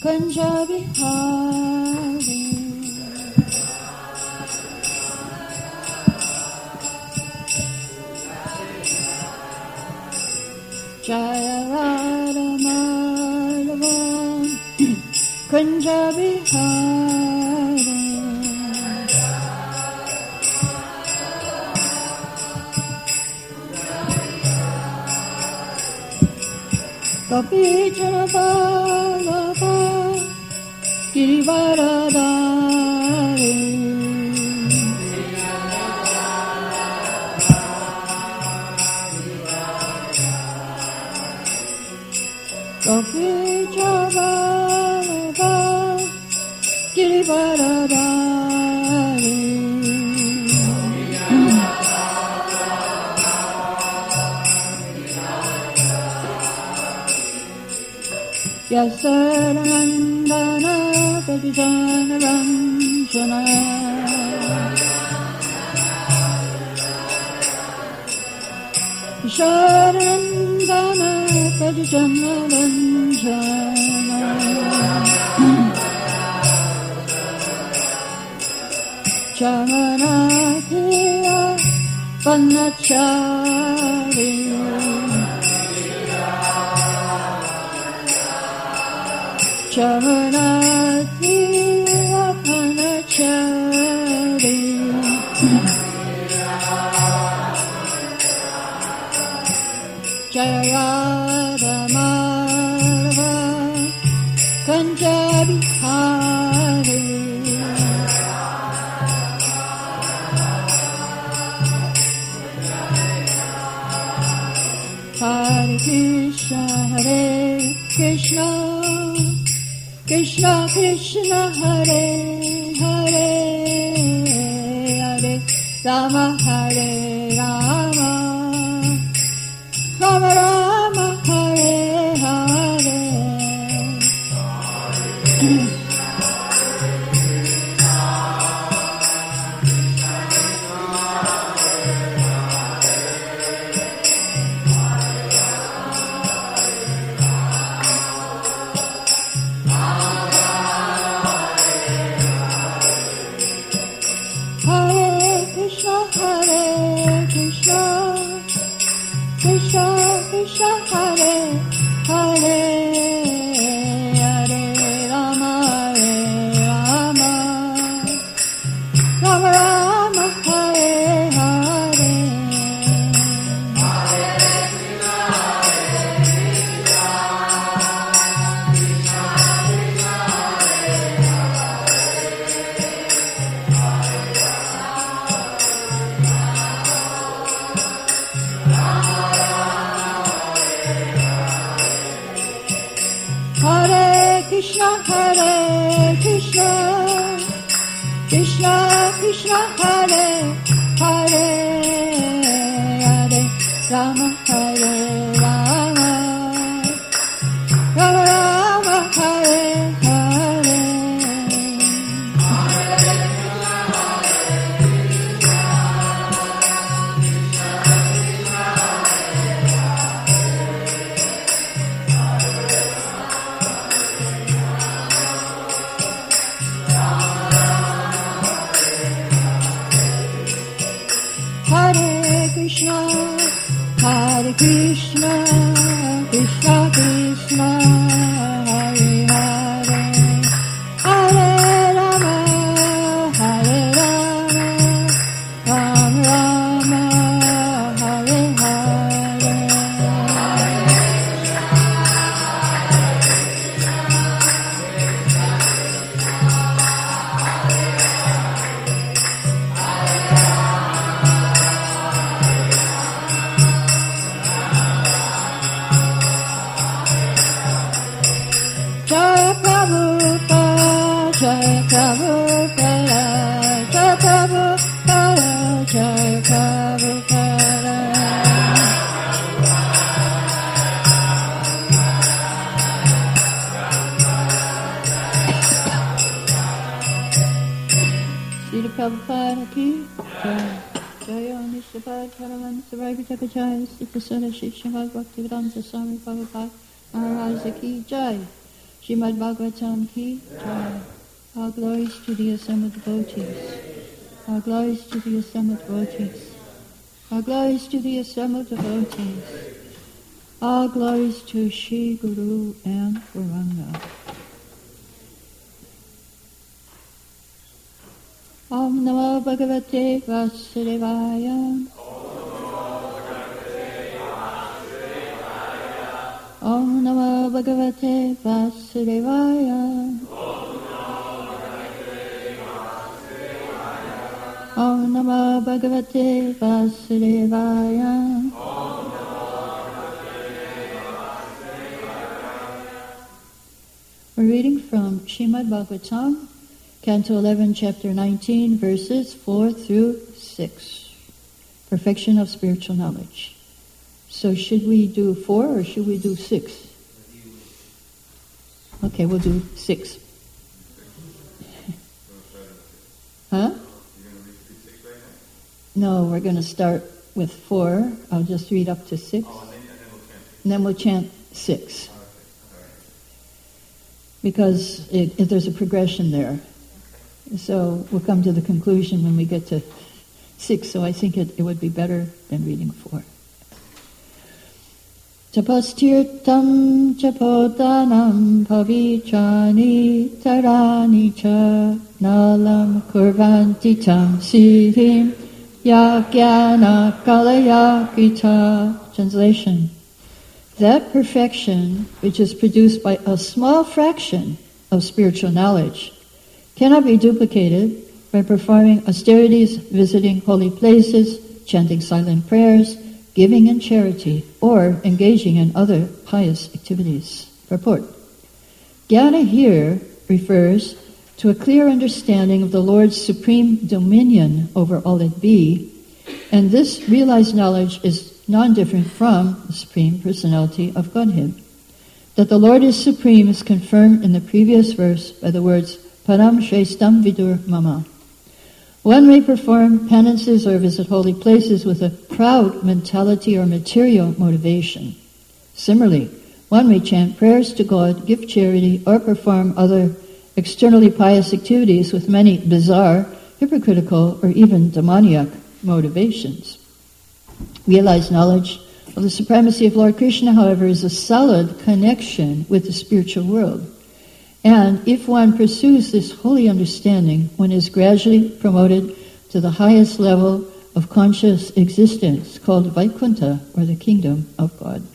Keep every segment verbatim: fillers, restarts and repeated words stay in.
Kunja Bihari. Jaya Radha Madhava Kunja Bihari. Gopi Jana Vallabha Girivaradhari. Gopi Jana Vallabha Girivaradhari. Yasaranandana Pajana Ranjana. Yasaranandana Pajana Ranjana. Chamanathiya Panachari. Chamanathiya Panachari. Jaya Radha Madhava Kunja Bihari. Hare Krishna Hare Krishna Krishna Krishna Hare Hare Hare Rama Hare Rama Rama Rama Hare Hare. Krishna Krishna Hare Hare Hare Rama Hare Rama Rama Rama Hare Hare. Krishna Hare Krishna Krishna Krishna Hare Hare Hare Rama Hare Rama Rama Rama Hare Hare. Krishna Hare Krishna Krishna Krishna Hare Hare Hare Rama Hare Rama Rama Rama Hare Hare. Jaya Prabhupada, Jaya Prabhupada, Jaya Prabhupada, Jaya Prabhupada. Srila Prabhupada ki Jai. Jaya Nishtabad Paravan Sarai Jaya Sri Prasada Shri Srimad Bhaktivedanta Swami Prabhupada Maharaja ki Jai. Srimad Bhagavatam ki jai. All glories to the assembled devotees. All glories to the assembled devotees. All glories to the assembled devotees. All glories to Shri Guru and Gauranga. Om Namo Bhagavate Vasudevaya. Om Namo Bhagavate Vasudevaya. Om Namo Bhagavate Vasudevaya. We're reading from Srimad Bhagavatam, Canto eleven, Chapter nineteen, verses four through six. Perfection of spiritual knowledge. So should we do four or should we do six? Okay, we'll do six. Huh? No, we're going to start with four. I'll just read up to six. And then we'll chant six. Because it, it, there's a progression there. So we'll come to the conclusion when we get to six. So I think it, it would be better than reading four. Tapastirtam chapodanam pavichani tarani cha nalam kurvanti tam siddhim yagyana kalayakita. Translation. That perfection which is produced by a small fraction of spiritual knowledge cannot be duplicated by performing austerities, visiting holy places, chanting silent prayers, giving in charity, or engaging in other pious activities. Purport. Jnana here refers to a clear understanding of the Lord's supreme dominion over all that be, and this realized knowledge is non-different from the Supreme Personality of Godhead. That the Lord is supreme is confirmed in the previous verse by the words Param Shrestam Vidur Mama. One may perform penances or visit holy places with a proud mentality or material motivation. Similarly, one may chant prayers to God, give charity, or perform other externally pious activities with many bizarre, hypocritical, or even demoniac motivations. Realized knowledge of the supremacy of Lord Krishna, however, is a solid connection with the spiritual world. And if one pursues this holy understanding, one is gradually promoted to the highest level of conscious existence, called Vaikuntha, or the kingdom of God.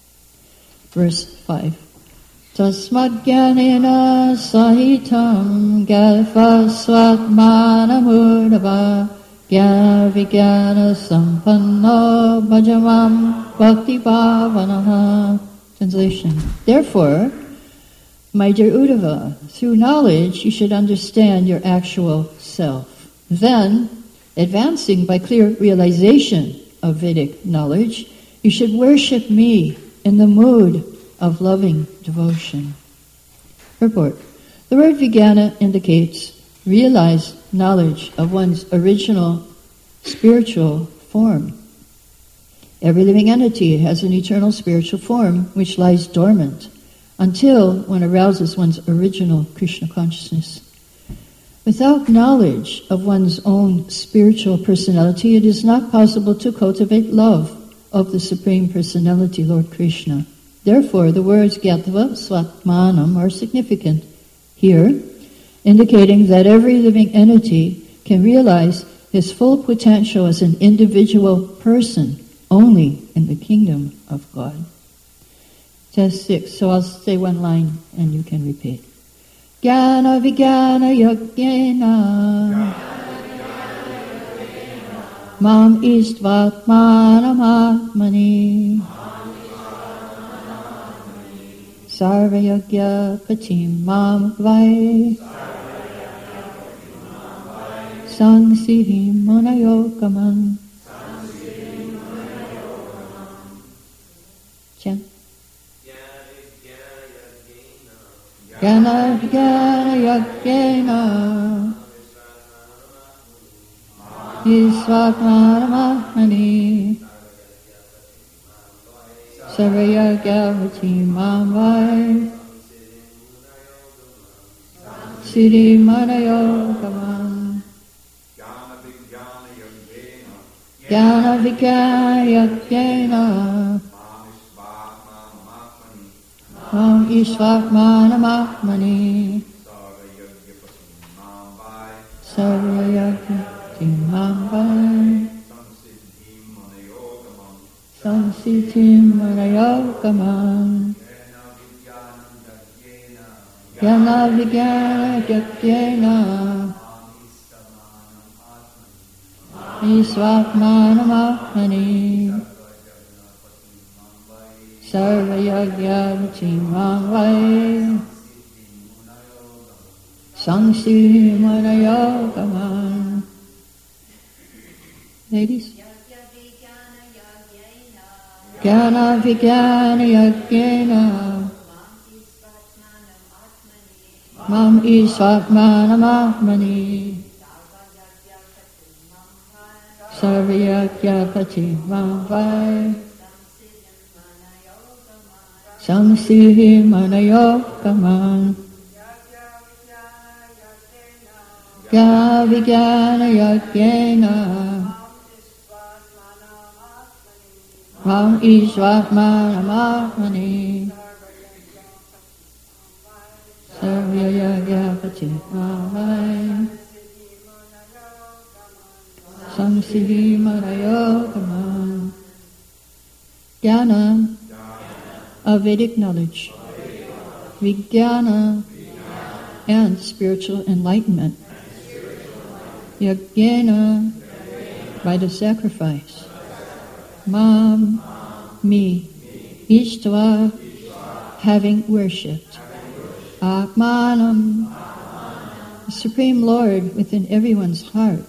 Verse five. Tasmad jnanena sahitam galpa swatmanamudava jnana vijnana sampanno bhajamam bhakti bhavanaha. Translation. Therefore, my dear Uddhava, through knowledge you should understand your actual self. Then, advancing by clear realization of Vedic knowledge, you should worship me in the mood of loving devotion. Purport. The word vijnana indicates realized knowledge of one's original spiritual form. Every living entity has an eternal spiritual form which lies dormant until one arouses one's original Krishna consciousness. Without knowledge of one's own spiritual personality, it is not possible to cultivate love of the Supreme Personality, Lord Krishna. Therefore, the words Gyatva Swatmanam are significant here, indicating that every living entity can realize his full potential as an individual person only in the kingdom of God. Test six, so I'll say one line and you can repeat. Jnana vijnana yogyena mam istvatmanam atmani sarva yogya patim mam vai sangsiddhim munayokaman. Chant. Jnana vijnana yogyena isvatmanamahani sarvayagya vatimam vai Siddhi Manayogamam. Jnana Vijnana Yajnana. Mam Ishvatmanamahmani. Sarva Yajna Timambai. Samsiddhim Manayogamam. Jnana Vijnana Yajnana. Isvatmanamahmani. Sarva Yajna Timambai. Samsiddhim Manayogamam. Ladies? Jnana Vijnana Yajnana. Mam Isvatmanamahmani. Sarva Yajna Timambai. Samsiddhim Manayogamam. Jnana Vijnana Yajnana. Mam Isvatmanamahmani. Sarva Yajna Timambai. Samsiddhim Manayogamam. Jnana of Vedic knowledge, Vijnana and spiritual enlightenment, Yajnana by the sacrifice, Mam, me, Ishtva, having worshipped, Atmanam, the Supreme Lord within everyone's heart,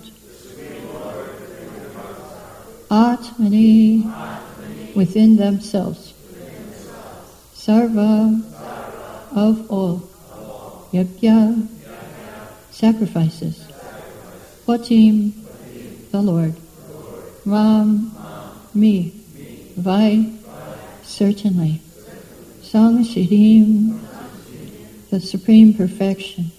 Atmani, within themselves, Sarva, of all, Yajna, sacrifices, Patim, the Lord, Ram, me, Vai, certainly, Samsiddhim, the supreme perfection,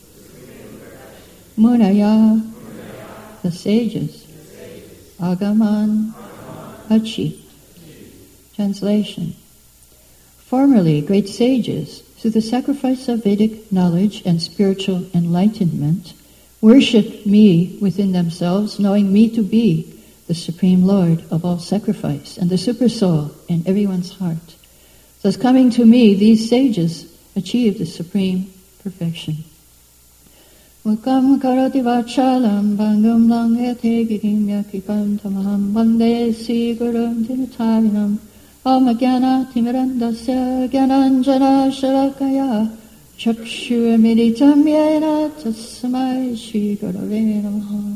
Munaya, the sages, Agaman, achieved. Translation. Formerly, great sages, through the sacrifice of Vedic knowledge and spiritual enlightenment, worshipped me within themselves, knowing me to be the Supreme Lord of all sacrifice and the Supersoul in everyone's heart. Thus coming to me, these sages achieved the supreme perfection. Mukam karati vachalam bangam langete girim yakipam tamaham bande siguram tinatavinam om jnana timirandasya jnananjana shalakaya chakshu meditam yena tasmai shri gurave namaha.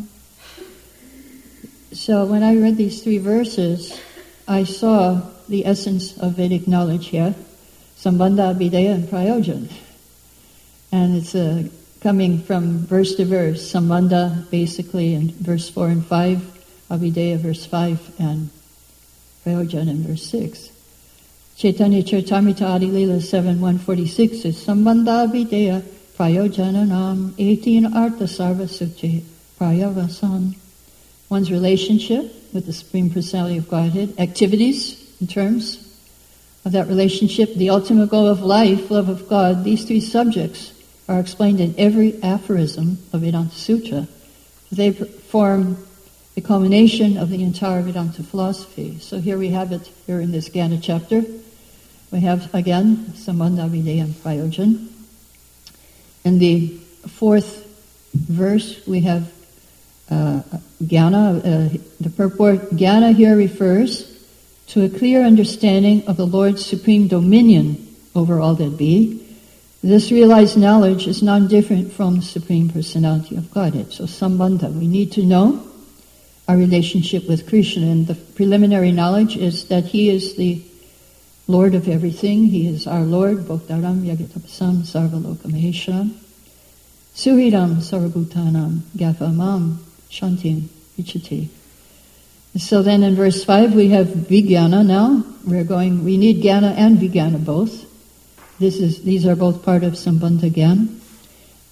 So when I read these three verses, I saw the essence of Vedic knowledge here, Sambandha, Abhideya, and Prayojan. And it's a coming from verse to verse, Sambandha basically in verse four and five, Abhideya verse five, and Prayojan in verse six. Chaitanya Charitamrita Adi Leela seven one forty-six is Sambandha Abhideya Prayojananam eighteen Artha Sarva Suchi Prayavasan. One's relationship with the Supreme Personality of Godhead, activities in terms of that relationship, the ultimate goal of life, love of God. These three subjects are explained in every aphorism of Vedanta Sutra. They form the culmination of the entire Vedanta philosophy. So here we have it, here in this Jnana chapter. We have, again, Sambandha, Abhideya, and Prayojan. In the fourth verse, we have uh, Jnana. Uh, the purport, Jnana here refers to a clear understanding of the Lord's supreme dominion over all that be. This realized knowledge is non-different from the Supreme Personality of Godhead. So Sambandha, we need to know our relationship with Krishna, and the preliminary knowledge is that He is the Lord of everything. He is our Lord, Bhoktaram Yagatapasam Sarvaloka Maheshwaram, Suhridam Sarvabhutanam Gyathamam Shantim Vichati. So then in verse five we have Vijnana now. We're going, we need Jnana and Vijnana both. This is, these are both part of Sambandha Jnana.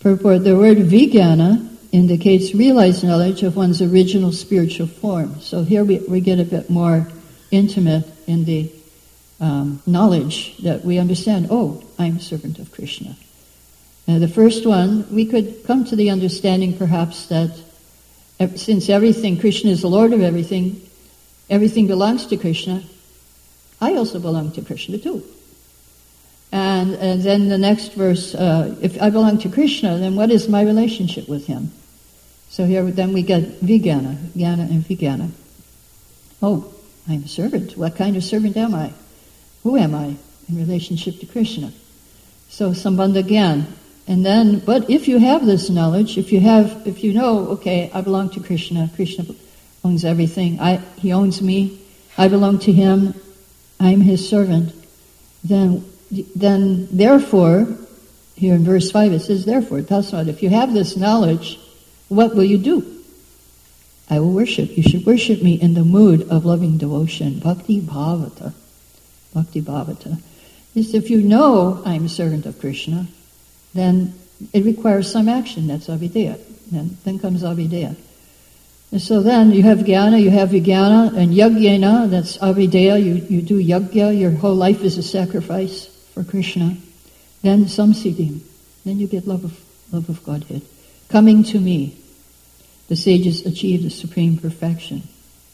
Purport, the word vijnana indicates realized knowledge of one's original spiritual form. So here we, we get a bit more intimate in the um, knowledge that we understand, oh, I'm a servant of Krishna. Now the first one, we could come to the understanding perhaps that since everything, Krishna is the Lord of everything, everything belongs to Krishna, I also belong to Krishna too. And, and then the next verse, uh, if I belong to Krishna, then what is my relationship with him? So here then we get vijnana, jnana and vijnana. Oh, I'm a servant. What kind of servant am I? Who am I in relationship to Krishna? So sambandha gyan. And then, but if you have this knowledge, if you have, if you know, okay, I belong to Krishna, Krishna owns everything, I, he owns me, I belong to him, I'm his servant, then, then therefore, here in verse five it says, therefore, tasmat, if you have this knowledge, what will you do? I will worship. You should worship me in the mood of loving devotion. Bhakti bhavata. Bhakti bhavata. Is if you know I'm a servant of Krishna, then it requires some action. That's avideya. Then, then comes avideya. And so then you have jnana, you have vijnana, and yagyena, that's avideya. You, you do yagya, your whole life is a sacrifice for Krishna. Then samsiddhim. Then you get love of, love of Godhead. Coming to me. The sages achieve the supreme perfection.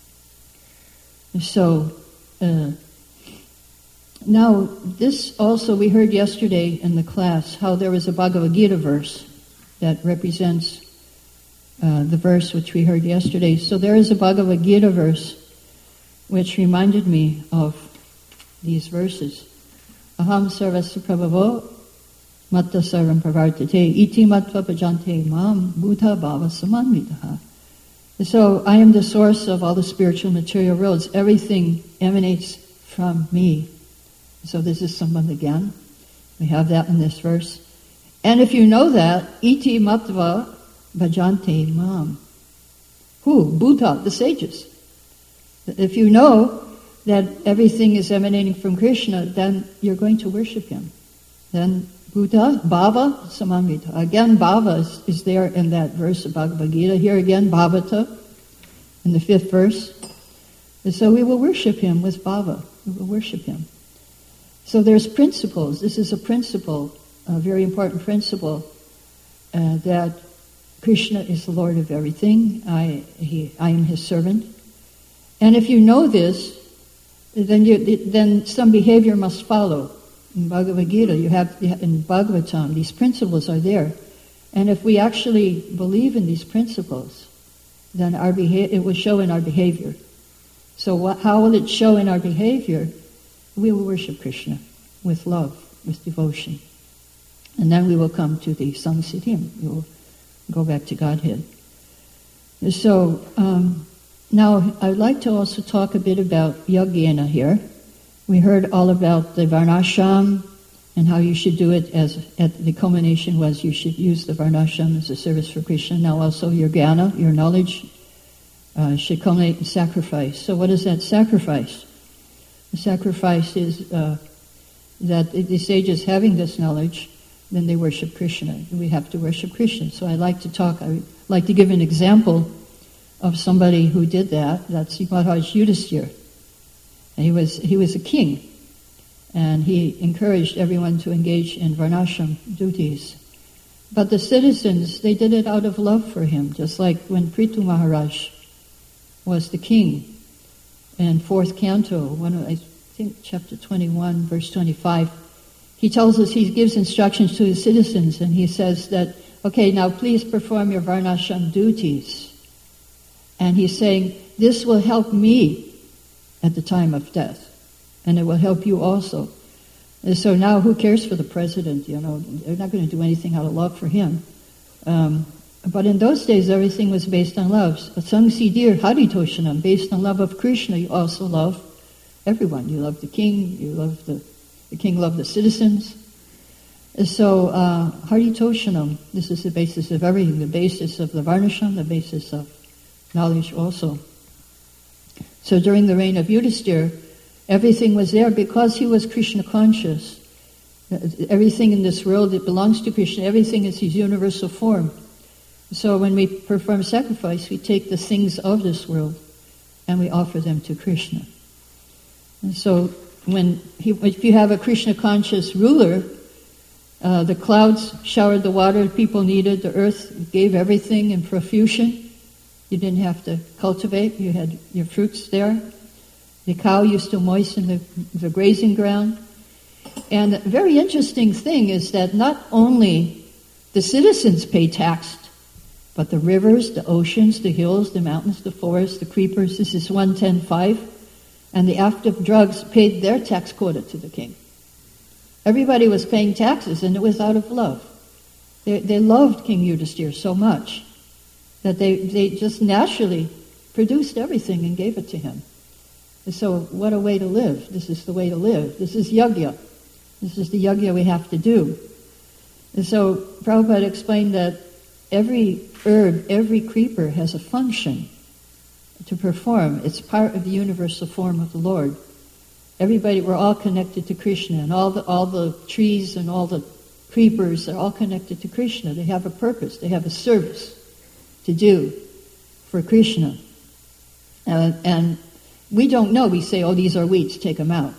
So, uh, now this also we heard yesterday in the class how there was a Bhagavad Gita verse that represents uh, the verse which we heard yesterday. So there is a Bhagavad Gita verse which reminded me of these verses. Aham sarvasya prabhavo matta sarvam pravartate iti matva bhajante mam buddha bhava samanvitaha. So I am the source of all the spiritual material worlds. Everything emanates from me. So this is sambandha gyan. We have that in this verse. And if you know that, iti matva bhajante mam. Who? Buddha, the sages. If you know that everything is emanating from Krishna, then you're going to worship him. Then Buddha, bhava, samamvita. Again, bhava is, is there in that verse of Bhagavad Gita. Here again, bhavata, in the fifth verse. And so we will worship him with bhava. We will worship him. So there's principles. This is a principle, a very important principle, uh, that Krishna is the Lord of everything. I, he, I am his servant. And if you know this, then you, then some behavior must follow. In Bhagavad Gita, you have, in Bhagavatam, these principles are there. And if we actually believe in these principles, then our beha- it will show in our behavior. So what, how will it show in our behavior? We will worship Krishna with love, with devotion. And then we will come to the samsiddhim. We will go back to Godhead. So, um, now I'd like to also talk a bit about yagyena here. We heard all about the varnashram and how you should do it as, at the culmination was you should use the varnashram as a service for Krishna. Now also your jnana, your knowledge, uh, should culminate in sacrifice. So what is that sacrifice? The sacrifice is uh, that the sages having this knowledge, then they worship Krishna. We have to worship Krishna. So I'd like to talk, I'd like to give an example of somebody who did that. That's Maharaj Yudhisthira. And he was he was a king, and he encouraged everyone to engage in varnashram duties. But the citizens, they did it out of love for him, just like when Prithu Maharaj was the king. In fourth canto, one of, I think chapter twenty-one, verse twenty-five, he tells us, he gives instructions to his citizens, and he says that, okay, now please perform your varnashram duties. And he's saying, this will help me at the time of death, and it will help you also. And so now who cares for the president? You know, they're not going to do anything out of love for him. Um, but in those days, everything was based on love. Sangsiddhir haritoshanam, based on love of Krishna, you also love everyone. You love the king, you love the, the king loved the citizens. And so, uh, haritoshanam, this is the basis of everything, the basis of the varnashram, the basis of knowledge also. So during the reign of Yudhisthira, everything was there because he was Krishna conscious. Everything in this world, it belongs to Krishna. Everything is his universal form. So when we perform sacrifice, we take the things of this world and we offer them to Krishna. And so when he, if you have a Krishna conscious ruler, uh, the clouds showered the water people needed, the earth gave everything in profusion. You didn't have to cultivate, you had your fruits there. The cow used to moisten the, the grazing ground. And a very interesting thing is that not only the citizens pay tax, but the rivers, the oceans, the hills, the mountains, the forests, the creepers, this is one ten five, and the active drugs paid their tax quota to the king. Everybody was paying taxes, and it was out of love. They, they loved King Yudhisthira so much that they, they just naturally produced everything and gave it to him. And so what a way to live. This is the way to live. This is yajna. This is the yajna we have to do. And so Prabhupada explained that every herb, every creeper has a function to perform. It's part of the universal form of the Lord. Everybody, we're all connected to Krishna, and all the all the trees and all the creepers are all connected to Krishna. They have a purpose. They have a service to do for Krishna. Uh, and we don't know. We say, oh, these are weeds, take them out.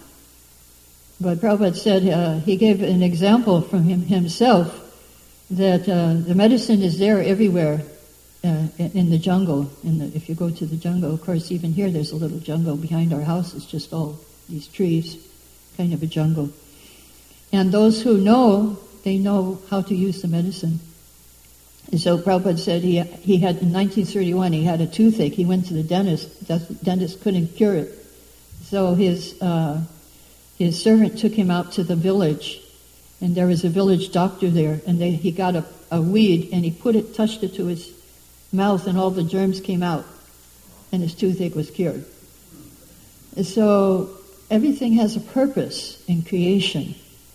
But Prabhupada said, uh, he gave an example from him himself, that uh, the medicine is there everywhere uh, in the jungle. In the, if you go to the jungle, of course, even here there's a little jungle behind our house. It's just all these trees, kind of a jungle. And those who know, they know how to use the medicine. And so Prabhupada said he he had, in nineteen thirty-one, he had a toothache. He went to the dentist. The dentist couldn't cure it. So his uh, his servant took him out to the village, and there was a village doctor there, and they, he got a, a weed, and he put it, touched it to his mouth, and all the germs came out, and his toothache was cured. And so everything has a purpose in creation.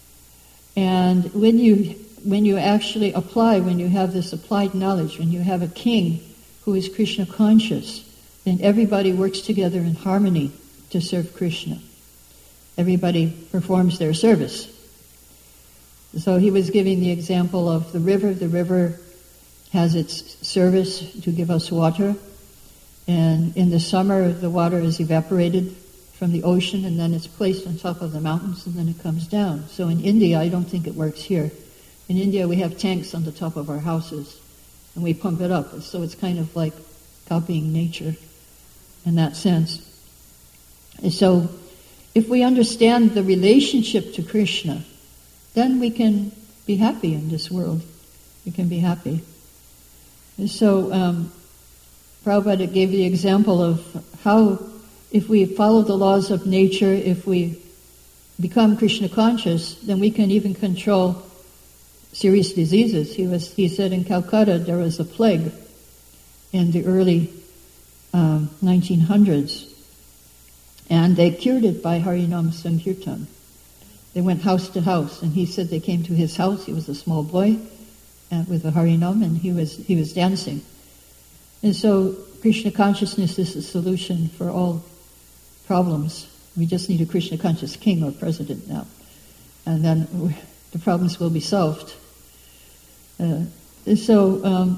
And when you when you actually apply, when you have this applied knowledge, when you have a king who is Krishna conscious, then everybody works together in harmony to serve Krishna. Everybody performs their service. So he was giving the example of the river. The river has its service to give us water. And in the summer, the water is evaporated from the ocean, and then it's placed on top of the mountains, and then it comes down. So in India, I don't think it works here. In India, we have tanks on the top of our houses, and we pump it up. So it's kind of like copying nature in that sense. And so if we understand the relationship to Krishna, then we can be happy in this world. We can be happy. And so um, Prabhupada gave the example of how if we follow the laws of nature, if we become Krishna conscious, then we can even control serious diseases. He was he said in Calcutta there was a plague in the early um, nineteen hundreds, and they cured it by Harinam Sankirtan. They went house to house, and he said they came to his house. He was a small boy uh, with a Harinam, and he was he was dancing. And so Krishna consciousness is the solution for all problems. We just need a Krishna conscious king or president now, and then the problems will be solved. Uh, so um,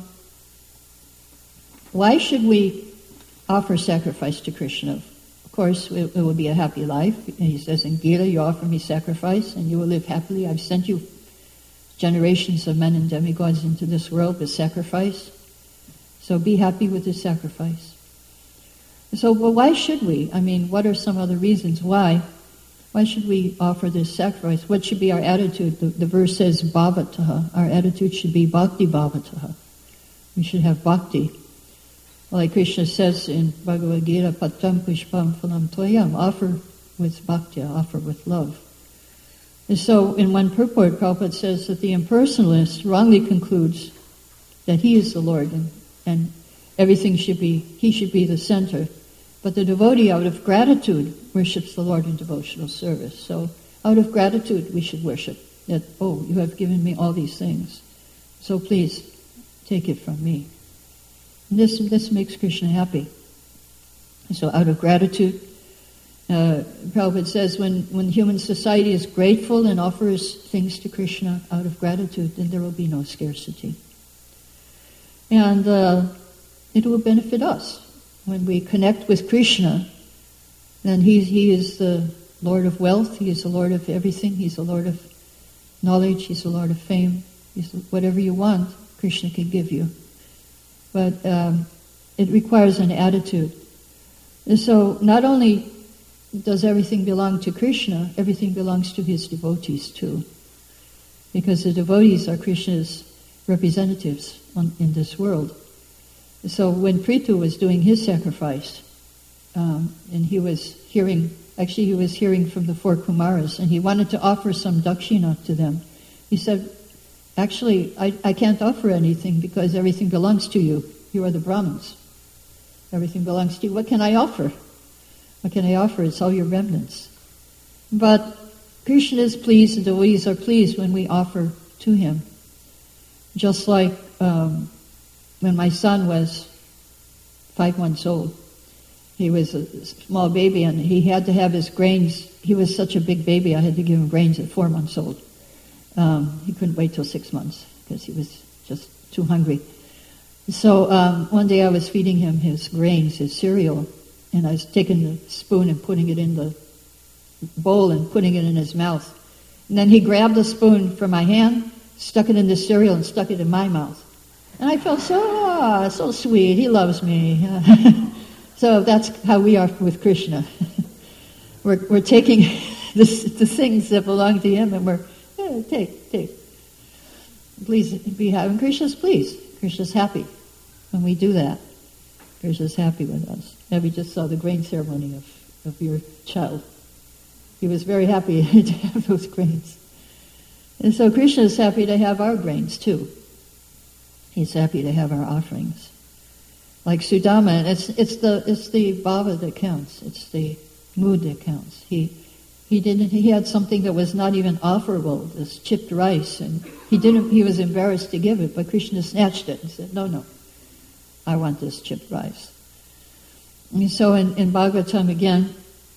why should we offer sacrifice to Krishna? Of course, it, it will be a happy life. He says in Gita, you offer me sacrifice and you will live happily. I've sent you generations of men and demigods into this world with sacrifice. So be happy with this sacrifice. So, well, why should we? I mean, what are some other reasons why? Why should we offer this sacrifice? What should be our attitude? The, the verse says, bhavataha. Our attitude should be bhakti bhavataha. We should have bhakti. Like Krishna says in Bhagavad Gita, patram pushpam phalam toyam. Offer with bhakti, offer with love. And so in one purport, Prabhupada says that the impersonalist wrongly concludes that he is the Lord and, and everything should be, he should be the center. But the devotee, out of gratitude, worships the Lord in devotional service. So out of gratitude, we should worship. That, oh, you have given me all these things. So please, take it from me. And this, this makes Krishna happy. So out of gratitude, Uh, Prabhupada says when, when human society is grateful and offers things to Krishna out of gratitude, then there will be no scarcity. And uh, it will benefit us. When we connect with Krishna, then he, he is the Lord of wealth, he is the Lord of everything, he's the Lord of knowledge, he's the Lord of fame, he's whatever you want, Krishna can give you. But um, it requires an attitude. And so not only does everything belong to Krishna, everything belongs to his devotees too. Because the devotees are Krishna's representatives on, in this world. So when Prithu was doing his sacrifice, um, and he was hearing, actually he was hearing from the four Kumaras, and he wanted to offer some dakshina to them. He said, actually, I, I can't offer anything because everything belongs to you. You are the Brahmins. Everything belongs to you. What can I offer? What can I offer? It's all your remnants. But Krishna is pleased, the devotees are pleased when we offer to him. Just like um, when my son was five months old, he was a small baby and he had to have his grains. He was such a big baby, I had to give him grains at four months old. Um, he couldn't wait till six months because he was just too hungry. So um, one day I was feeding him his grains, his cereal, and I was taking the spoon and putting it in the bowl and putting it in his mouth. And then he grabbed the spoon from my hand, stuck it in the cereal, and stuck it in my mouth. And I felt so, ah, so sweet. He loves me. So that's how we are with Krishna. we're we're taking this, the things that belong to him, and we're yeah, take take. Please be happy. And Krishna's pleased. Krishna's happy when we do that. Krishna's happy with us. And we just saw the grain ceremony of, of your child. He was very happy to have those grains. And so Krishna is happy to have our grains too. He's happy to have our offerings. Like Sudama, it's it's the it's the bhava that counts. It's the mood that counts. He he didn't he had something that was not even offerable, this chipped rice, and he didn't he was embarrassed to give it, but Krishna snatched it and said, No, no, I want this chipped rice. And so in, in Bhagavatam again,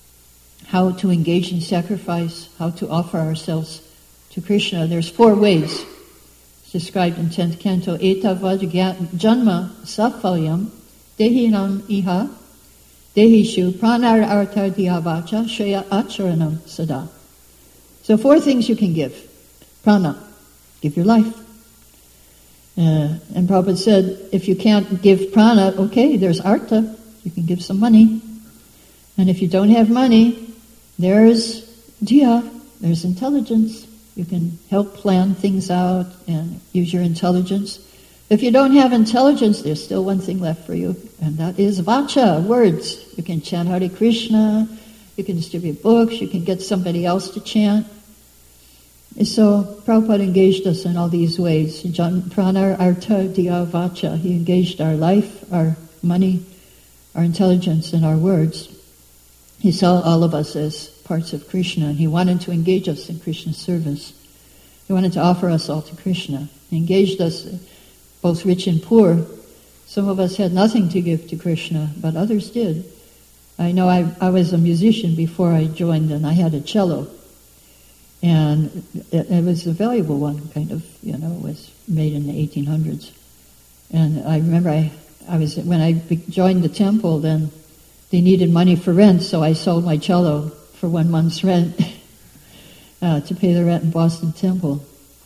how to engage in sacrifice, how to offer ourselves to Krishna. There's four ways. It's described in tenth canto. Etavad janma safalyam dehinam iha dehishu pranar artar dhyavacha shreya acharanam sada. So four things you can give. Prana, give your life. Uh, and Prabhupada said, if you can't give prana, okay, there's artha. You can give some money. And if you don't have money, there's dhya, there's intelligence. You can help plan things out and use your intelligence. If you don't have intelligence, there's still one thing left for you, and that is vacha, words. You can chant Hare Krishna, you can distribute books, you can get somebody else to chant. And so Prabhupada engaged us in all these ways. Prana, artha, dhya, vacha. He engaged our life, our money, our intelligence, and our words. He saw all of us as parts of Krishna, and he wanted to engage us in Krishna's service. He wanted to offer us all to Krishna. He engaged us, both rich and poor. Some of us had nothing to give to Krishna, but others did. I know I, I was a musician before I joined, and I had a cello. And it, it was a valuable one, kind of, you know, it was made in the eighteen hundreds. And I remember I, I was when I joined the temple, then they needed money for rent, so I sold my cello for one month's rent uh, to pay the rent in Boston Temple.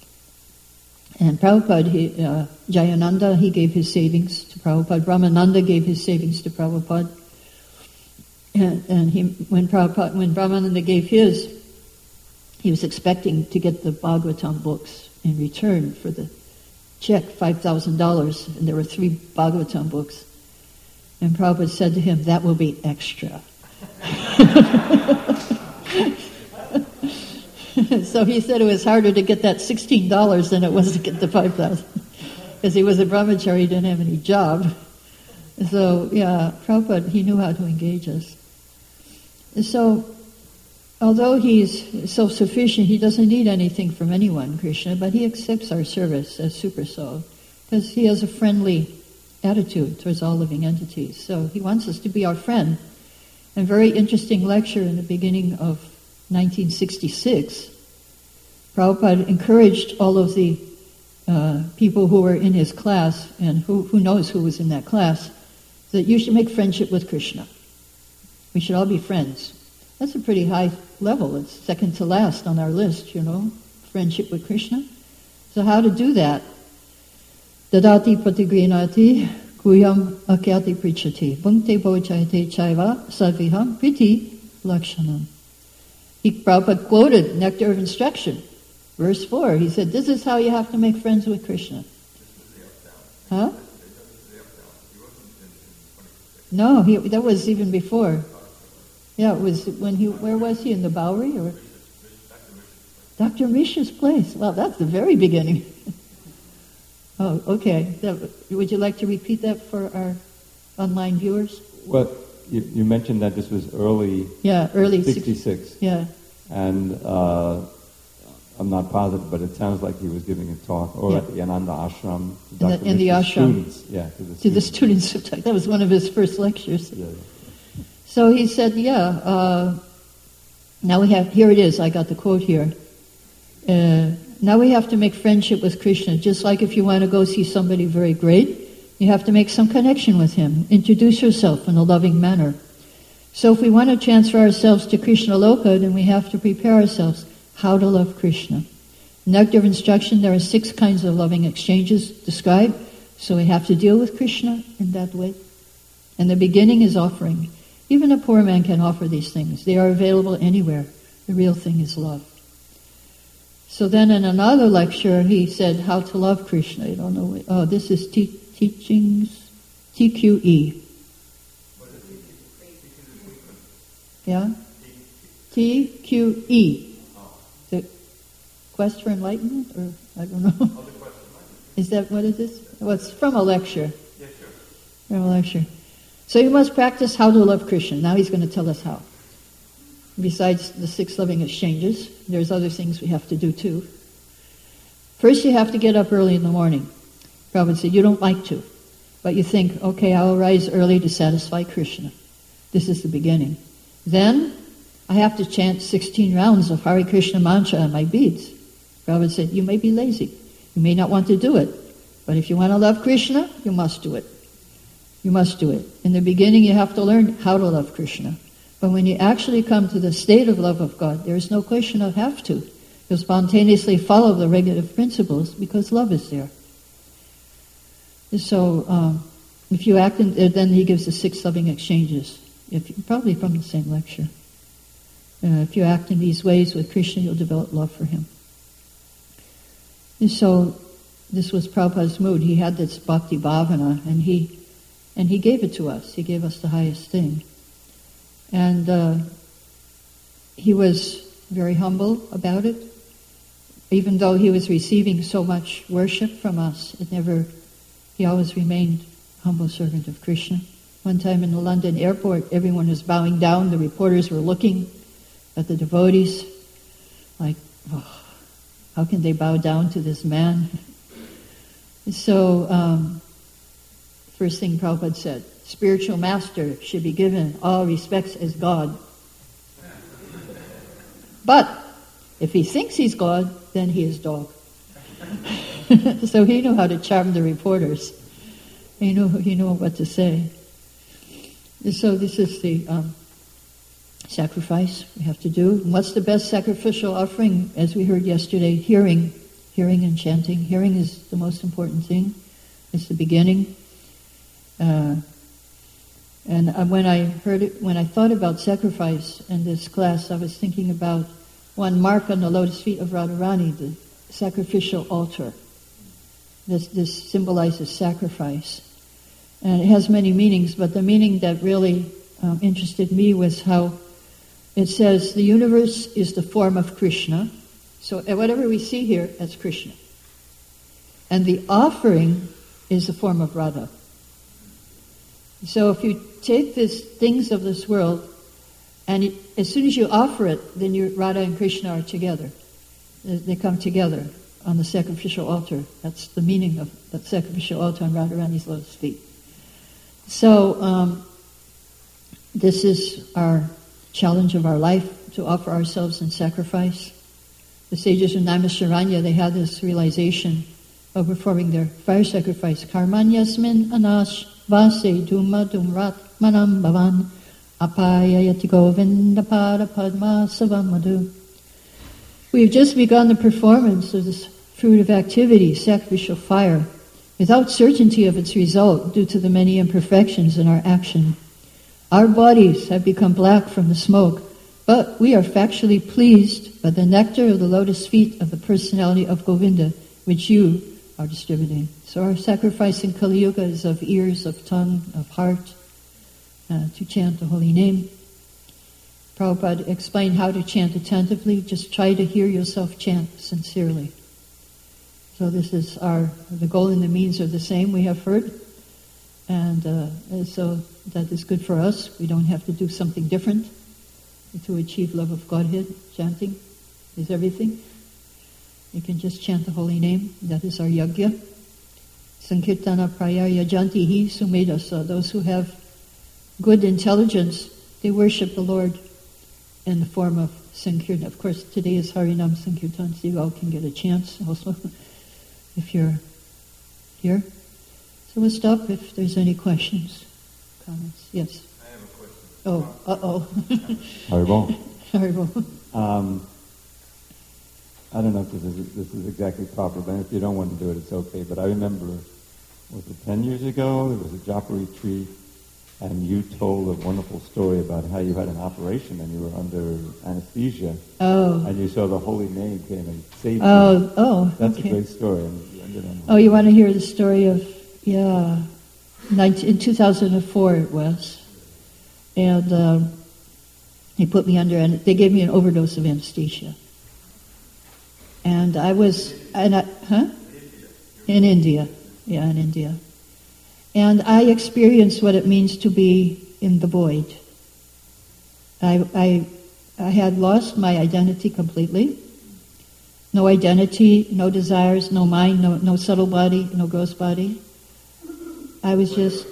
And Prabhupada, he, uh, Jayananda, he gave his savings to Prabhupada. Brahmananda gave his savings to Prabhupada. And, and he, when Prabhupada, when Brahmananda gave his, he was expecting to get the Bhagavatam books in return for the check, five thousand dollars, and there were three Bhagavatam books. And Prabhupada said to him, that will be extra. So he said it was harder to get that sixteen dollars than it was to get the five thousand dollars. Because he was a brahmachari, he didn't have any job. So, yeah, Prabhupada, he knew how to engage us. So, although he's self-sufficient, he doesn't need anything from anyone, Krishna, but he accepts our service as Super Soul because he has a friendly attitude towards all living entities. So he wants us to be our friend. A very interesting lecture in the beginning of nineteen sixty-six. Prabhupada encouraged all of the uh, people who were in his class, and who, who knows who was in that class, that you should make friendship with Krishna. We should all be friends. That's a pretty high level. It's second to last on our list, you know, friendship with Krishna. So how to do that? Dadati patigrinati kuyam akyati prichati bhungte bhojayate chaiva saviham priti lakshanam. He, Prabhupada quoted Nectar of Instruction, verse four. He said, this is how you have to make friends with Krishna. Huh? No, he, that was even before. Yeah, it was when he, where was he, in the Bowery? Or Doctor Mishra's place. Well, that's the very beginning. Oh, okay. That, would you like to repeat that for our online viewers? Well, you, you mentioned that this was early. Yeah, early sixty-six. Six, yeah. And uh, I'm not positive, but it sounds like he was giving a talk, or yeah. at the Ananda Ashram. To in the, in the ashram. Students. Yeah, to the to students. the students of That was one of his first lectures. Yeah, yeah. So he said, yeah, uh, now we have, here it is, I got the quote here. Uh, now we have to make friendship with Krishna, just like if you want to go see somebody very great, you have to make some connection with him, introduce yourself in a loving manner. So if we want to transfer ourselves to Krishna Loka, then we have to prepare ourselves how to love Krishna. In Nectar of Instruction, there are six kinds of loving exchanges described, so we have to deal with Krishna in that way. And the beginning is offering. Even a poor man can offer these things. They are available anywhere. The real thing is love. So then in another lecture, he said how to love Krishna. I don't know. Oh, this is te- teachings, T Q E. Yeah? T Q E. The Quest for Enlightenment? Or, I don't know. Is that, what is this? Well, it's from a lecture. Yes, sure. From a lecture. So you must practice how to love Krishna. Now he's going to tell us how. Besides the six loving exchanges, there's other things we have to do too. First, you have to get up early in the morning. Prabhupada said, you don't like to, but you think, okay, I'll rise early to satisfy Krishna. This is the beginning. Then, I have to chant sixteen rounds of Hare Krishna mantra on my beads. Prabhupada said, you may be lazy. You may not want to do it. But if you want to love Krishna, you must do it. You must do it. In the beginning, you have to learn how to love Krishna. But when you actually come to the state of love of God, there is no question of have to. You'll spontaneously follow the regulative principles because love is there. So, um, if you act in, then he gives the six loving exchanges. If you, probably from the same lecture. Uh, if you act in these ways with Krishna, you'll develop love for him. And so, this was Prabhupada's mood. He had this bhakti bhavana, and he and he gave it to us. He gave us the highest thing. And uh, he was very humble about it. Even though he was receiving so much worship from us, it never, he always remained humble servant of Krishna. One time in the London airport, everyone was bowing down. The reporters were looking at the devotees like, oh, how can they bow down to this man? So, um, first thing Prabhupada said, spiritual master should be given all respects as God. But if he thinks he's God, then he is dog. So he knew how to charm the reporters. He knew, he knew what to say. So this is the um, sacrifice we have to do. And what's the best sacrificial offering? As we heard yesterday, hearing. Hearing and chanting. Hearing is the most important thing. It's the beginning. Uh, and uh, when I heard it, when I thought about sacrifice in this class, I was thinking about one mark on the lotus feet of Radharani, the sacrificial altar. This, this symbolizes sacrifice. And it has many meanings, but the meaning that really um, interested me was how it says the universe is the form of Krishna. So whatever we see here, that's Krishna. And the offering is the form of Radha. So if you take these things of this world, and it, as soon as you offer it, then you, Radha and Krishna are together. They, they come together on the sacrificial altar. That's the meaning of that sacrificial altar on Radharani's lotus feet. So, um, this is our challenge of our life, to offer ourselves in sacrifice. The sages in Naimisharanya, they had this realization of performing their fire sacrifice. Karmanyasmin anash vase duma dumrat manam bhavan apayayati govinda pada padma savamadu. We have just begun the performance of this fruit of activity, sacrificial fire, without certainty of its result due to the many imperfections in our action. Our bodies have become black from the smoke, but we are factually pleased by the nectar of the lotus feet of the personality of Govinda, which you are distributing. So our sacrifice in Kali Yuga is of ears, of tongue, of heart, uh, to chant the holy name. Prabhupada explained how to chant attentively. Just try to hear yourself chant sincerely. So this is our, the goal and the means are the same, we have heard. And uh, so that is good for us. We don't have to do something different to achieve love of Godhead. Chanting is everything. You can just chant the holy name. That is our yajna. Sankirtana praya yajantihi sumedasa. Those who have good intelligence, they worship the Lord in the form of Sankirtan. Of course, today is Harinam Sankirtan, so you all can get a chance also if you're here. So we'll stop if there's any questions, comments. Yes? I have a question. Oh, uh-oh. Haribol. Haribol. Um, I don't know if this is, this is exactly proper, but if you don't want to do it, it's okay. But I remember, was it ten years ago? There was a Japa retreat, and you told a wonderful story about how you had an operation and you were under anesthesia. Oh. And you saw the holy name came and saved Oh, you. oh, That's okay. a great story. And you ended on Oh, you want to hear the story of, yeah, nineteen, in two thousand four it was. And um, they put me under, and they gave me an overdose of anesthesia. And I was, and I, huh? In India. Yeah, in India. And I experienced what it means to be in the void. I, I, I had lost my identity completely. No identity, no desires, no mind, no, no subtle body, no gross body. I was just,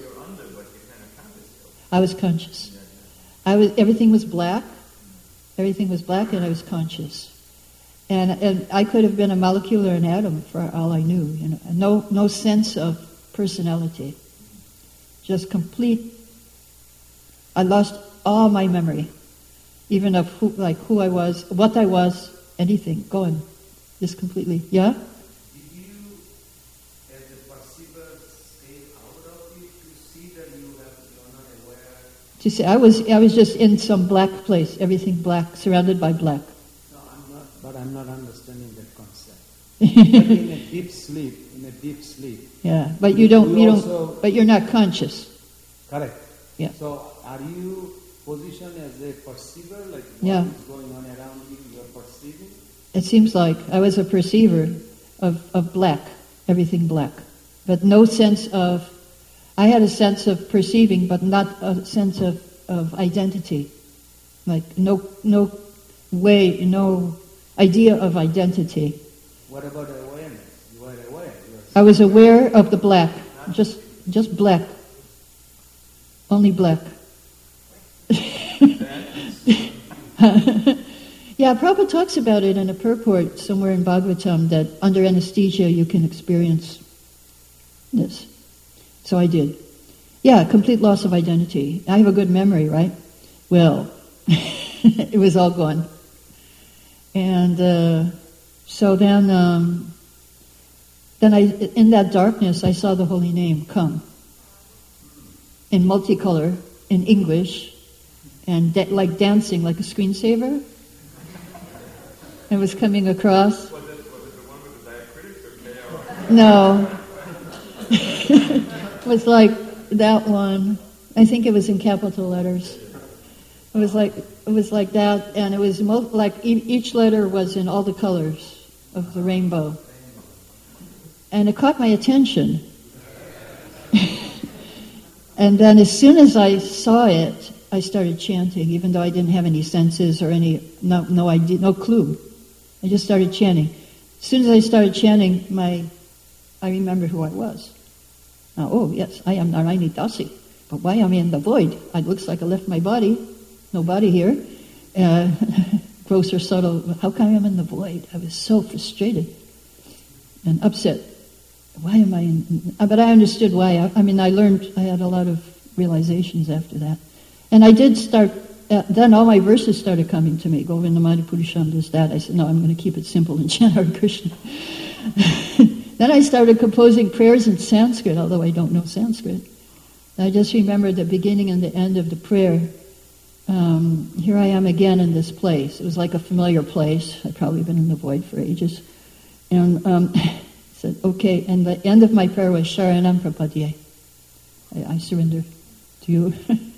I was conscious. I was, everything was black. Everything was black and I was conscious. And, and I could have been a molecule or an atom for all I knew. You know, no, no sense of personality. Just complete. I lost all my memory, even of who, like who I was, what I was, anything. Gone, just completely. Yeah. Did you, as a perceiver, stay out of it to see that you have you're not aware? To see, I was, I was just in some black place. Everything black, surrounded by black. No, I'm not. But I'm not understanding that concept. But in a deep sleep, in a deep sleep. Yeah, but you don't, You you also- don't, but you're not conscious. Correct. Yeah. So are you positioned as a perceiver, like what Yeah. is going on around you, you're perceiving? It seems like I was a perceiver of, of black, everything black. But no sense of, I had a sense of perceiving, but not a sense of, of identity. Like no, no way, no idea of identity. What about awareness? You are aware. You are I was aware of the black, just, just black. Only black. Yeah, Prabhupada talks about it in a purport somewhere in Bhagavatam that under anesthesia you can experience this. So I did. Yeah, complete loss of identity. I have a good memory, right? Well, it was all gone. And uh, so then, um, then I, in that darkness, I saw the holy name come in multicolor, in English, and da- like dancing, like a screensaver. It was coming across. Was it, was it the one with the diacritics or K R? No. It was like that one. I think it was in capital letters. It was like it was like that, and it was mo- like e- each letter was in all the colors of the rainbow, and it caught my attention. And then, as soon as I saw it, I started chanting, even though I didn't have any senses or any no no idea, no clue. I just started chanting. As soon as I started chanting, my I remembered who I was. Now, oh yes, I am Narayani Dasi. but why am I in the void? It looks like I left my body. No body here. Uh, grosser, subtle. How come I'm in the void? I was so frustrated and upset. Why am I in... But I understood why. I, I mean, I learned, I had a lot of realizations after that. And I did start, uh, then all my verses started coming to me. Govindamadi Purusham does that. I said, no, I'm going to keep it simple and chant Hare Krishna. Then I started composing prayers in Sanskrit, although I don't know Sanskrit. I just remember the beginning and the end of the prayer. Um, here I am again in this place. It was like a familiar place. I'd probably been in the void for ages. And um, I said, okay, and the end of my prayer was Sharanam Prapadye. I, I surrender to you.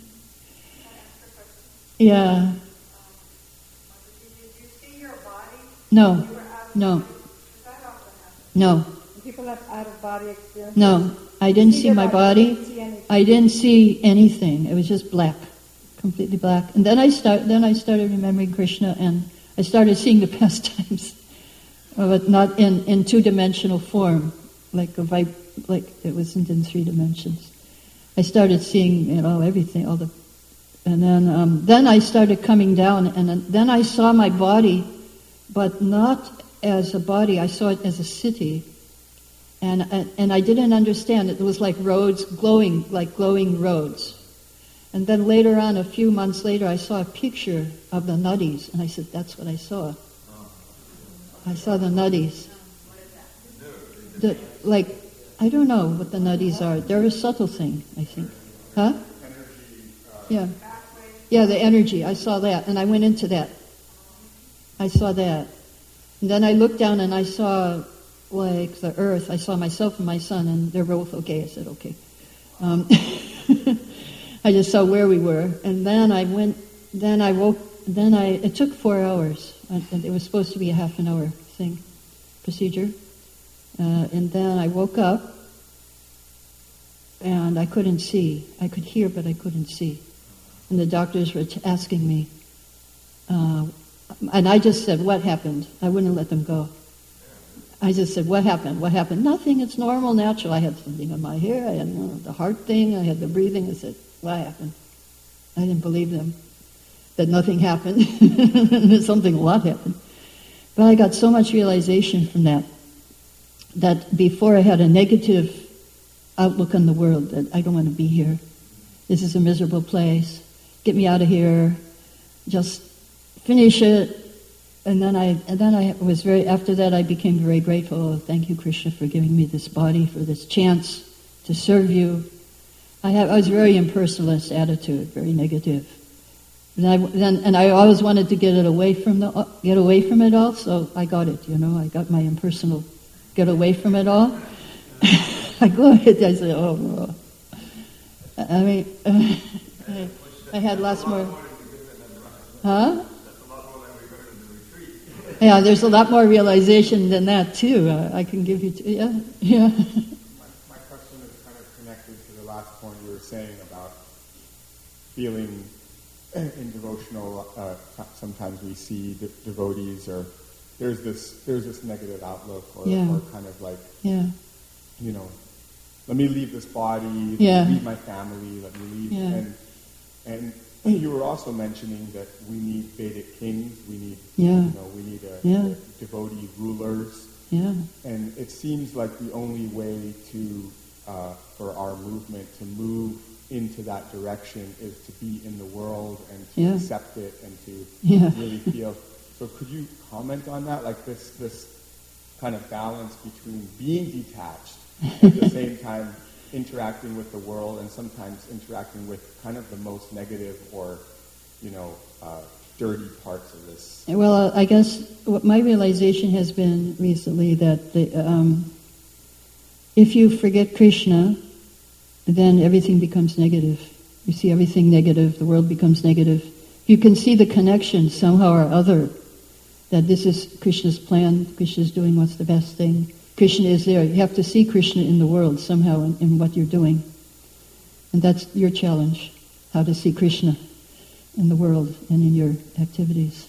Yeah. Did you see your body? No. You were out of No. body? That often happens. No. People have out of body experience. No. I didn't See see your my body, body. you didn't see anything. I didn't see anything. It was just black. Completely black. And then I start then I started remembering Krishna, and I started seeing the pastimes. But not in, in two-dimensional form. Like a vib- like it wasn't in three dimensions. I started seeing, you know, everything, all the And then, um, then I started coming down, and then, then I saw my body, but not as a body. I saw it as a city, and and, and I didn't understand it. It was like roads, glowing, like glowing roads. And then later on, a few months later, I saw a picture of the nadis, and I said, "That's what I saw." I saw the nadis. The, like, I don't know what the nadis are. They're a subtle thing, I think. Huh? Yeah. Yeah, the energy. I saw that, and I went into that. I saw that. And then I looked down and I saw, like, the earth. I saw myself and my son, and they're both okay. I said, okay. Um, I just saw where we were. And then I went, then I woke, then I, it took four hours. And it was supposed to be a half an hour thing, procedure. Uh, and then I woke up, and I couldn't see. I could hear, but I couldn't see. And the doctors were t- asking me, uh, and I just said, what happened? I wouldn't let them go. I just said, what happened? What happened? Nothing, it's normal, natural. I had something in my hair, I had you know, the heart thing, I had the breathing. I said, what happened? I didn't believe them, that nothing happened. Something, a lot happened. But I got so much realization from that, that before I had a negative outlook on the world, that I don't want to be here. This is a miserable place. Get me out of here. Just finish it. And then I, and then I was very. After that, I became very grateful. Oh, thank you, Krishna, for giving me this body, for this chance to serve you. I have. I was very impersonalist attitude, very negative. And I then, and I always wanted to get it away from the, get away from it all. So I got it. You know, I got my impersonal, get away from it all. I go ahead. I say, oh. Well. I mean, uh, I, I had lots more. Huh? Yeah, there's a lot more realization than that too. Uh, I can give you. T- yeah, yeah. My, my question is kind of connected to the last point you were saying about feeling in devotional. Uh, sometimes we see de- devotees, or there's this there's this negative outlook, or, Yeah. or kind of like, Yeah. you know, let me leave this body, let Yeah. me leave my family, let me leave. Yeah. And, and you were also mentioning that we need Vedic kings, we need, Yeah. you know, we need a, Yeah. a devotee rulers. Yeah. And it seems like the only way to, uh, for our movement to move into that direction is to be in the world and to Yeah. accept it and to Yeah. really feel. So could you comment on that? Like this, this kind of balance between being detached at the same time interacting with the world, and sometimes interacting with kind of the most negative or, you know, uh, dirty parts of this. Well, uh, I guess what my realization has been recently that the, um, if you forget Krishna, then everything becomes negative. You see everything negative, the world becomes negative. You can see the connection somehow or other, that this is Krishna's plan, Krishna's doing what's the best thing. Krishna is there. You have to see Krishna in the world somehow in, in what you're doing. And that's your challenge, how to see Krishna in the world and in your activities.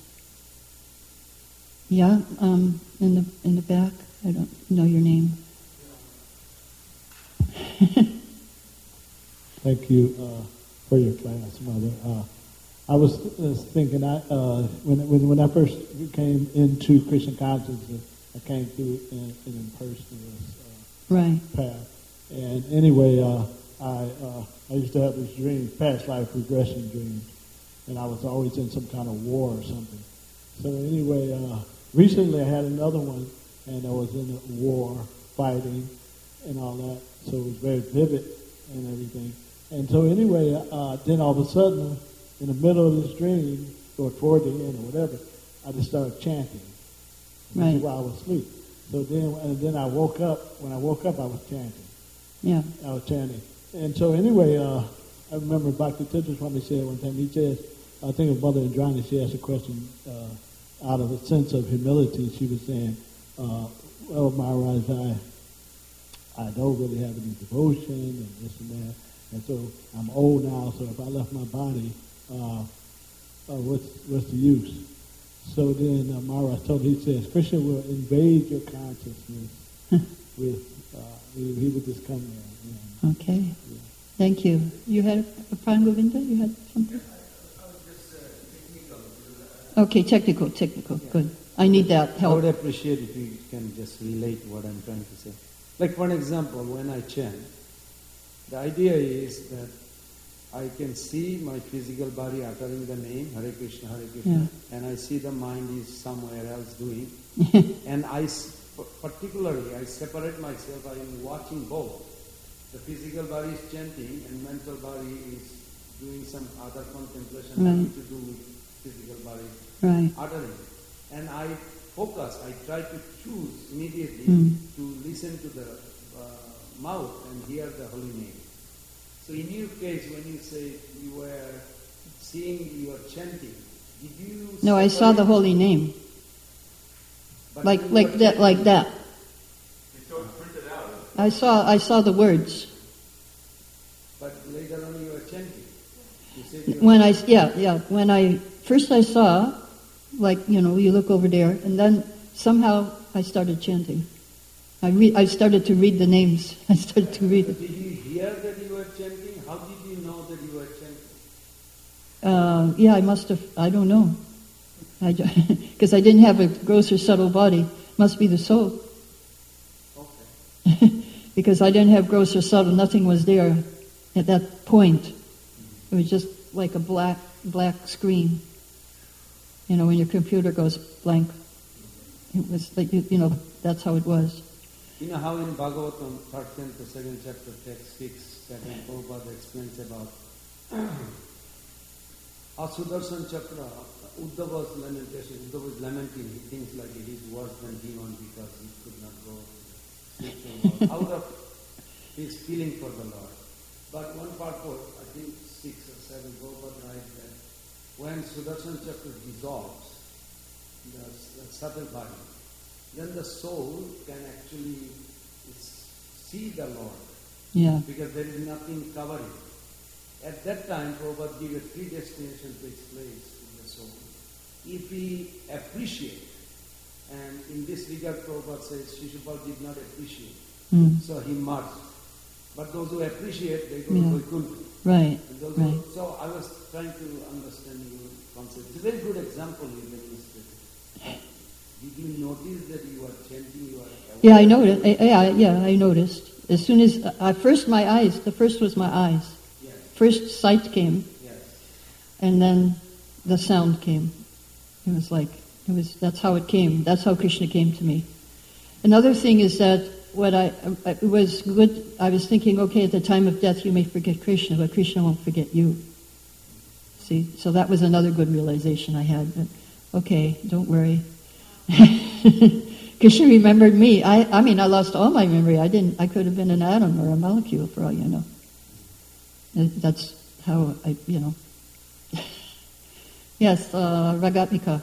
Yeah, um, in the in the back. I don't know your name. Thank you uh, for your class, Mother. Uh, I was uh, thinking, I uh, when, when when I first came into Christian consciousness, I came through an, an impersonalist uh, Right. path. And anyway, uh, I uh, I used to have this dream, past life regression dream, and I was always in some kind of war or something. So anyway, uh, recently I had another one, and I was in a war, fighting, and all that. So it was very vivid and everything. And so anyway, uh, then all of a sudden, in the middle of this dream, or toward the end or whatever, I just started chanting. Right. While I was asleep. So then, and then I woke up. When I woke up, I was chanting. Yeah. I was chanting. And so anyway, uh, I remember Doctor Titcher Swami said one time, he said, I think of Mother Indrani, she asked a question uh, out of a sense of humility. She was saying, uh, well, Maharaj, I, I don't really have any devotion and this and that. And so I'm old now, so if I left my body, uh, uh, what's, what's the use? So then uh, Maharaj told him, he says, Krishna will invade your consciousness with, uh, he, he would just come there. You know. Okay. Yeah. Thank you. You had a Prime Govinda? You had something? I was just uh, technical. Okay, technical, technical. Good. I need that I help. would appreciate if you can just relate what I'm trying to say. Like for an example, when I chant, the idea is that I can see my physical body uttering the name, Hare Krishna, Hare Krishna, Yeah. and I see the mind is somewhere else doing. And I, s- particularly, I separate myself, I am watching both. The physical body is chanting and mental body is doing some other contemplation Right. having to do with physical body Right. uttering. And I focus, I try to choose immediately Mm. to listen to the uh, mouth and hear the holy name. So in your case, when you say you were seeing, you were chanting, did you... No, I saw the separate- holy name. but Like when you like were that chanting- like that. You saw it printed out. I saw I saw the words. But later on you were chanting. You said you were When I yeah, yeah, when I first I saw, like, you know, you look over there, and then somehow I started chanting. I re- I started to read the names. I started to read it. Did you hear that you were chanting? How did you know that you were chanting? Uh, yeah, I must have. I don't know. I because I didn't have a gross or subtle body. Must be the soul. Okay. Because I didn't have gross or subtle. Nothing was there at that point. It was just like a black black screen. You know, when your computer goes blank. It was like, you, you know, that's how it was. You know how in Bhagavatam, thirteenth to second chapter, text six, second Prabhupada explains about Asudarshan Chakra, Uddhava's lamentation. Uddhava is lamenting. He thinks like he is worse than demon because he could not go speak to the Lord, out of his feeling for the Lord. But one purport, I think six or seven, Prabhupada writes that when Sudarshan Chakra dissolves, the, the subtle body, then the soul can actually see the Lord Yeah. because there is nothing covering. At that time, Prabhupada gave a three destination takes place in the soul. If we appreciate, and in this regard Prabhupada says Shishupal did not appreciate, Mm. so he merged. But those who appreciate, they go Yeah. to Vaikuntha. Right. And those Right. who, so I was trying to understand your concept. It's a very good example you demonstrated. Did you notice that you are chanting, you are aware? Yeah, I noticed. Yeah, yeah, I noticed. As soon as uh, first my eyes, the first was my eyes. Yes, First sight came, yes. and then the sound came. It was like it was. That's how it came. That's how Krishna came to me. Another thing is that what I it was good. I was thinking, okay, at the time of death, you may forget Krishna, but Krishna won't forget you. See, so that was another good realization I had. That, okay, don't worry. Krishna remembered me. I, I mean, I lost all my memory. I didn't. I could have been an atom or a molecule for all you know. And that's how I, you know. Yes, uh, Ragatmika.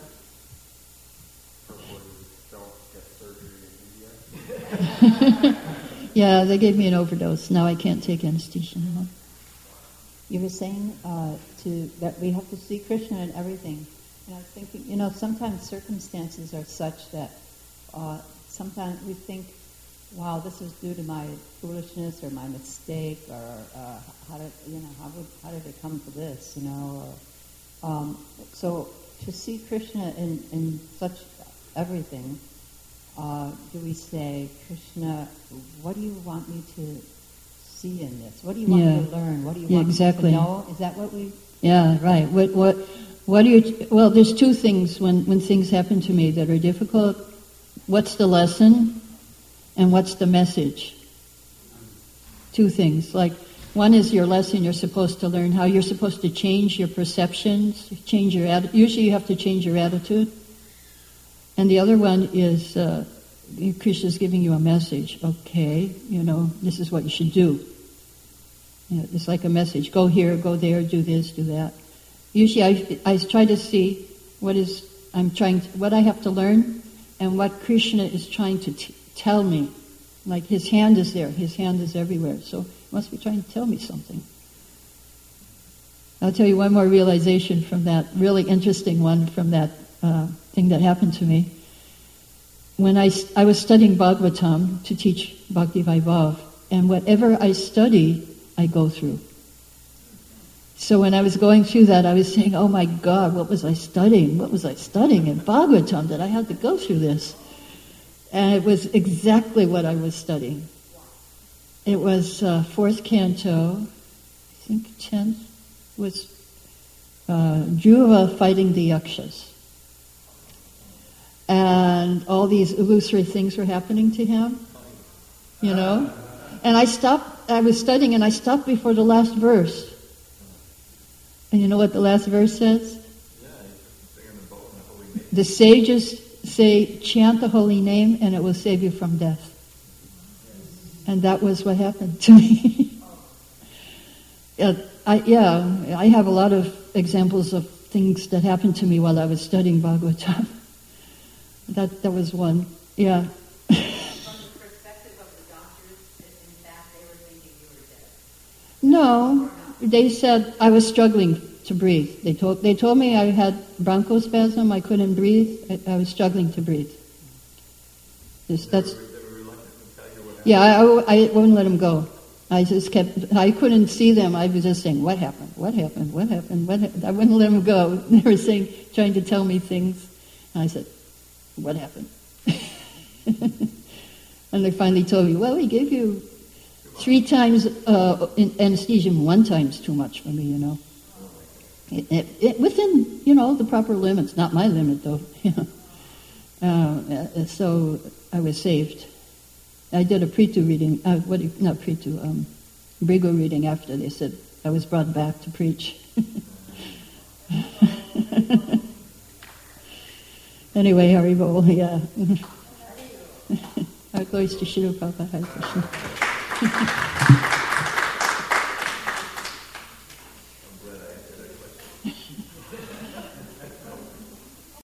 Yeah, they gave me an overdose. Now I can't take anesthesia anymore. You were saying uh, to that we have to see Krishna in everything. And I was thinking, you know, sometimes circumstances are such that uh, sometimes we think wow, this was due to my foolishness or my mistake, or uh, how did you know how would how did it come to this, you know? Or, um, so to see Krishna in, in such everything, uh, do we say, Krishna, what do you want me to see in this? What do you want Yeah. me to learn? What do you Yeah, want exactly. me to know? Is that what we? Yeah, right. What, what, what do you, well, there's two things when, when things happen to me that are difficult. What's the lesson and what's the message? Two things. Like, one is your lesson you're supposed to learn, how you're supposed to change your perceptions, change your attitude. Usually you have to change your attitude. And the other one is, uh, Krishna's giving you a message. Okay, you know, this is what you should do. You know, it's like a message. Go here, go there, do this, do that. Usually I, I try to see what is, I'm trying to, what I have to learn and what Krishna is trying to t- tell me. Like his hand is there, his hand is everywhere. So he must be trying to tell me something. I'll tell you one more realization from that, really interesting one from that uh, thing that happened to me. When I, I was studying Bhagavatam to teach Bhakti Vaibhav, and whatever I study, I go through. So when I was going through that, I was saying, oh my God, what was I studying? What was I studying in Bhagavatam that I had to go through this? And it was exactly what I was studying. It was uh, fourth canto, I think tenth, was uh, Dhruva fighting the Yakshas. And all these illusory things were happening to him, you know? And I stopped, I was studying and I stopped before the last verse. And you know what the last verse says? The sages say, chant the holy name and it will save you from death. And that was what happened to me. uh, I, yeah, I have a lot of examples of things that happened to me while I was studying Bhagavatam. That that was one. Yeah. From the perspective of the doctors, in fact, they were thinking you were dead. No, they said I was struggling to breathe. They told they told me I had bronchospasm. I couldn't breathe. I, I was struggling to breathe. This, that's. Yeah, I, I, I wouldn't let them go. I just kept. I couldn't see them. I was just saying, "What happened? What happened? What happened? What?" happened? I wouldn't let them go. They were saying, trying to tell me things, and I said, what happened? And they finally told me, well, we gave you three times uh, in anesthesia, one time's too much for me, you know. It, it, it, within, you know, the proper limits, not my limit, though. uh, so I was saved. I did a Prithu reading, uh, what do you, not Prithu, um, Brigu reading after they said I was brought back to preach. Anyway, Haribol, yeah. Our glories to Shri Prabhupada, Hare Krishna.